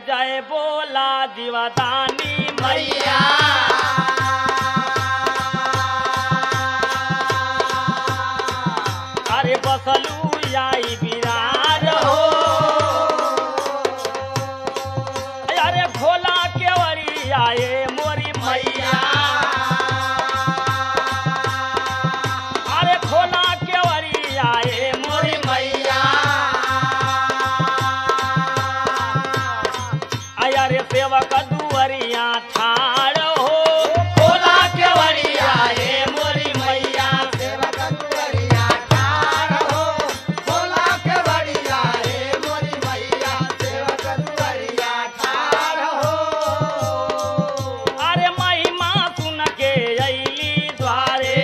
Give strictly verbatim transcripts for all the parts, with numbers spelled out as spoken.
जय बोला जीवदानी मैया अरे बसलू आई विराज हो अरे भोला केवरी आए मोरी मैया अरे भोला केवरी आए मोरी मैया अरे सेवक दुअरिया ठाड़ हो भोला केवरी आए मोरी मैया सेवक दुअरिया ठाड़ हो भोला केवरी आए मोरी मैया सेवक दुअरिया ठाड़ हो अरे महिमा सुन के अइली द्वारे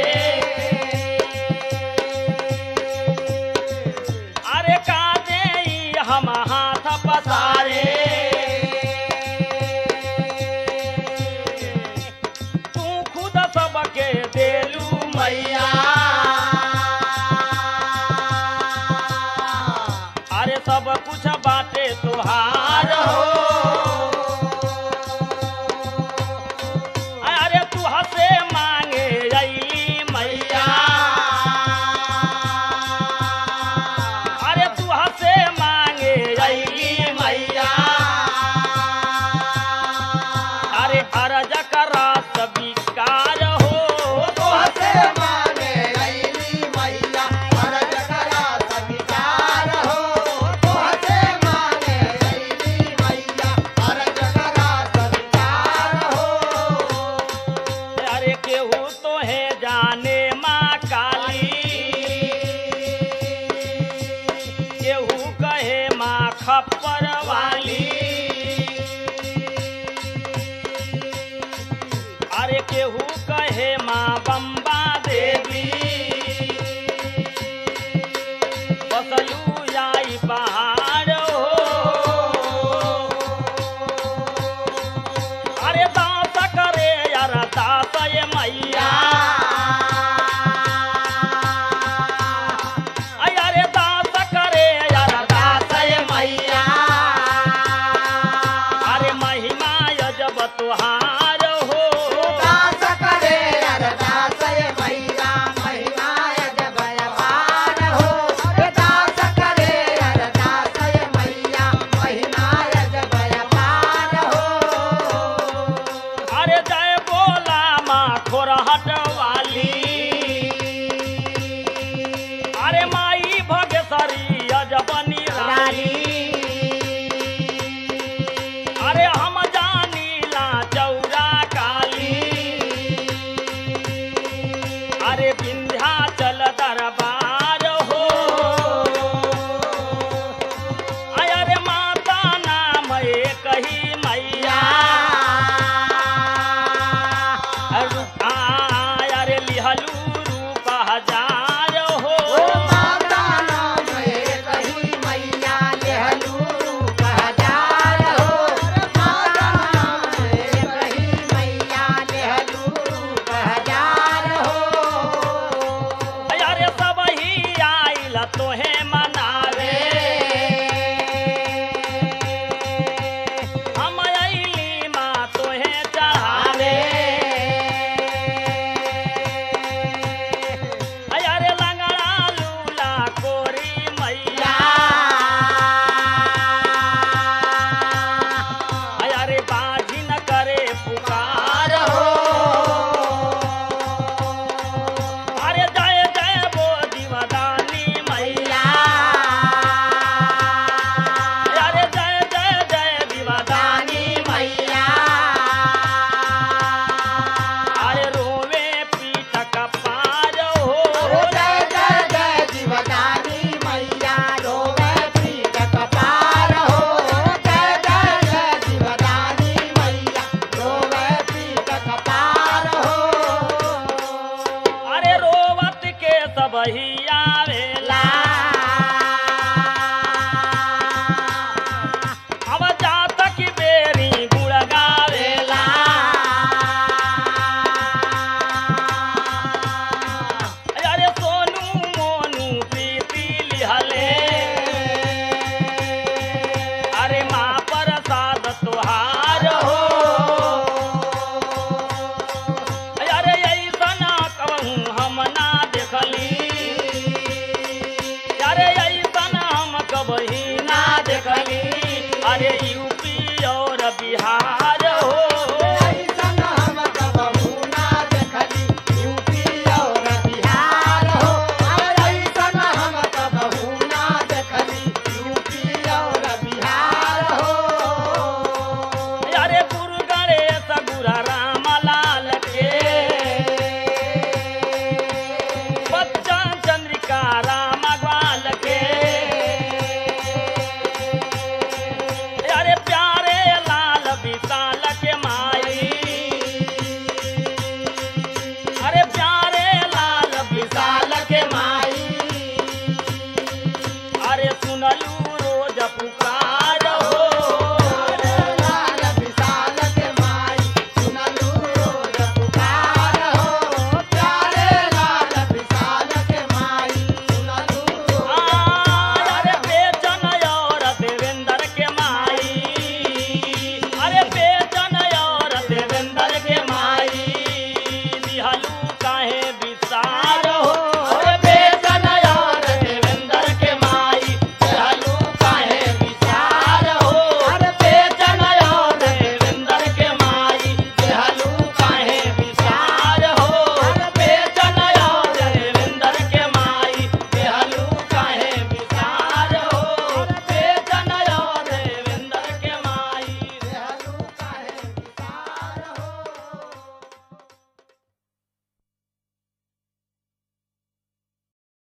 अरे का देई हम हाथ पसारे तू खुद सबके देलू मैया अरे सब कुछ बाटे तुहार हो अरे तू हसे मांगे अइली मैया अरे तू हसे मांगे अइली मैया अरे अरज करा स्वीकार हो तो हसे मांगे अइली मैया अरज करा स्वीकार हो तो हसे मांगे अइली मैया अरज करा स्वीकार हो अरे केहू तो है जाने माँ काली केहू कहे माँ खप्पर वाली अरे केहू कहे माँ बम्बा देवी बसलू आई पहाड़ हो अरे दास करे यार दास ये मैया अरे दास करे यार दास ये मैया अरे महिमा यजब तुहार हो दास करे अरदास ये मैया महिमा जब अपार हो दास करे अरदास ये मैया महिमा जब अपार हो अरे जय बोला माँ खोरहट वाली अरे माई भगेसरी अजब निराली अरे हम जानीला चौरा काली अरे विंध्याचल दरबार हो अरे माता नाम एक ही मैया रूपा अरे लिहलू रूप हजार हो माता नाम एक ही मैया लेहलू रूप हजार हो माता नाम एक ही मैया लेहलू रूप हजार हो अरे सब ही आइल तोहे मनावे हम अइली माँ तोहे चढ़ावे अरे लंगड़ा लूला कोरी मैया अरे बाजी न करे पुकार हो अरे जय जय बो जीवदानी मैया अरे जय जय जय जीवदानी मैया अरे रोवे पीठ कपार हो जय जय जय जीवदानी मैया रोवे प्रीत कपार हो जय जय जय जीवदानी मैया रोवे प्रीत कपार हो अरे रोवत के सब ही आवेला अब जात की बेरी गुण गावेला अरे सोनू मोनू प्रीति लिहले अरे माँ प्रसाद सुनलू